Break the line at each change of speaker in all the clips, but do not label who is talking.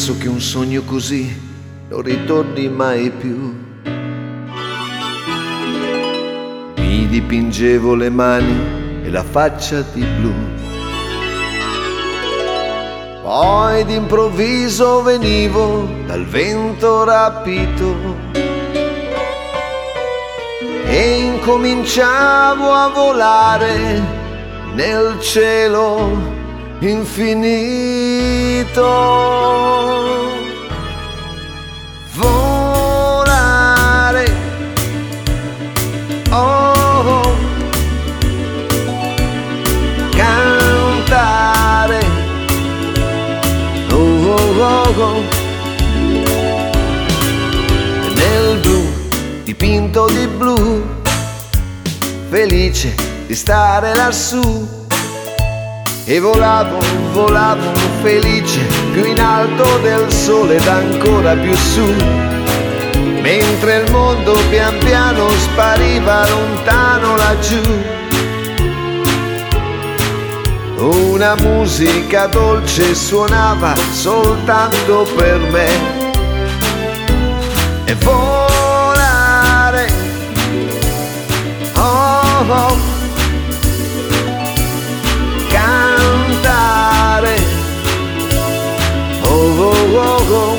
penso che un sogno così non ritorni mai più. Mi dipingevo le mani e la faccia di blu, poi d'improvviso venivo dal vento rapito e incominciavo a volare nel cielo infinito. Volare, oh, cantare, oh, oh, oh, oh. Nel blu, dipinto di blu, felice di stare lassù. E volavo, volavo felice, più in alto del sole ed ancora più su, mentre il mondo pian piano spariva lontano laggiù. Una musica dolce suonava soltanto per me. E volare, oh, oh, cantare, oh, oh, oh, oh.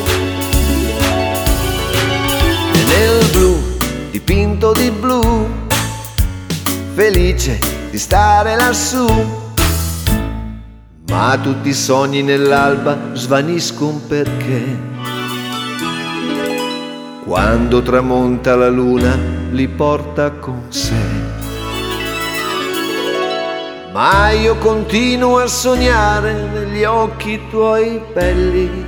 E nel blu, dipinto di blu, felice di stare lassù. Ma tutti i sogni nell'alba svaniscono perché quando tramonta la luna li porta con sé. Ma io continuo a sognare negli occhi tuoi belli,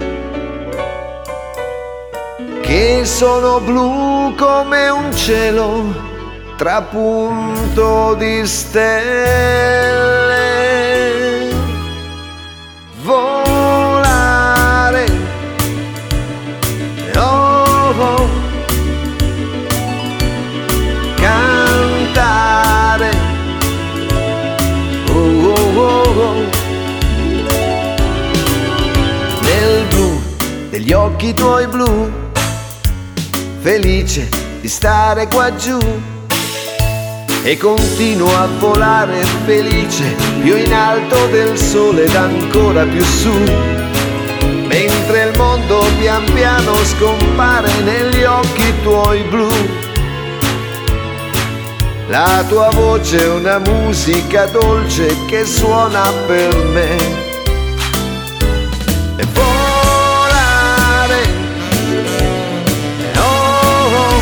che sono blu come un cielo trapunto di stelle. Volare, oh, oh, cantare, oh, oh, oh. Nel blu degli occhi tuoi blu, felice di stare qua giù. E continuo a volare felice, più in alto del sole ed ancora più su, mentre il mondo pian piano scompare negli occhi tuoi blu. La tua voce è una musica dolce che suona per me. E volare, oh, oh,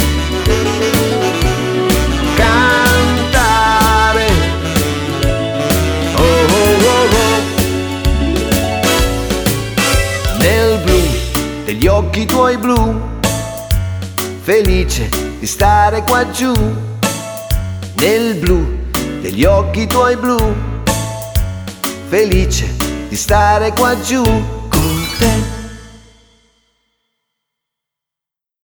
cantare, oh, oh, oh, oh. Nel blu degli occhi tuoi blu, felice di stare qua giù. Nel blu degli occhi tuoi blu, felice di stare qua giù.